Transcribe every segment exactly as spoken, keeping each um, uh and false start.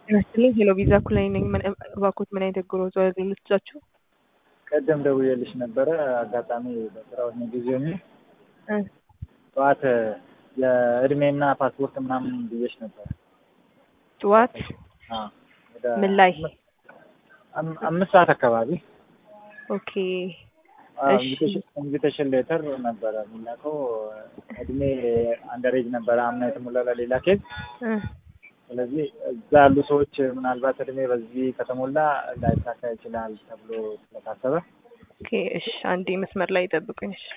ናስትልኝ ሄሎ ቪዛ ኩላይ ነኝ። ምን እባክዎት ምን አይነት ጉዞ ያደርግልቻችሁ? ቀደም ደውዬልሽ ነበረ አጋጣሚ በስራው ነው ጊዜው ነው እ ጠዋት የእድሜና ፓስፖርት ምናምን ብዬሽ ነበር። ጠዋት አዎ ወደ ምን ላይ? አምስት ሰዓት አካባቢ። ኦኬ እሺ ኢንቪቴሽን ሌተር ነበረ የሚላከው እድሜ አንደሬጅ ነበረ አምና የተሞላ ሌላ ኬዝ እ ስለዚህ እዛ ያሉ ሰዎች ምናልባት እድሜ በዚህ ከተሞላ ላይሳካ ይችላል ተብሎ ስለታሰበ ኦኬ እሺ አንዴ መስመር ላይ ጠብቁኝ። እሺ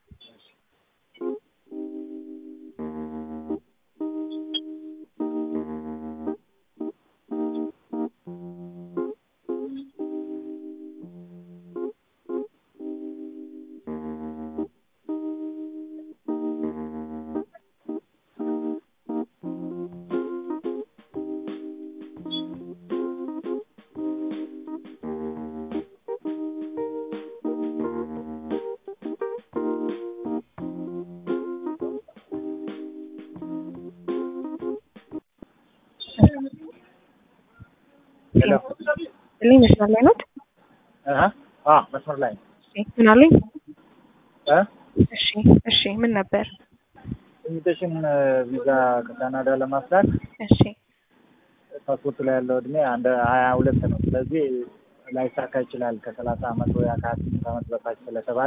ሄሎ እኔ መስመር ላይ ነው። አሃ አዎ መስመር ላይ ነው። እሺ ምን አለኝ? እ እሺ እሺ ምን ነበር? ኢንቪቴሽን ቪዛ ከካናዳ ለማስላክ እሺ ፓስፖርት ላይ ያለው እድሜ አንድ ሀያ ሁለት ነው። ስለዚህ ላይሳካ ይችላል ከሰላሳ አመት ወይ ከሀያ ስምንት አመት በታች ስለተባለ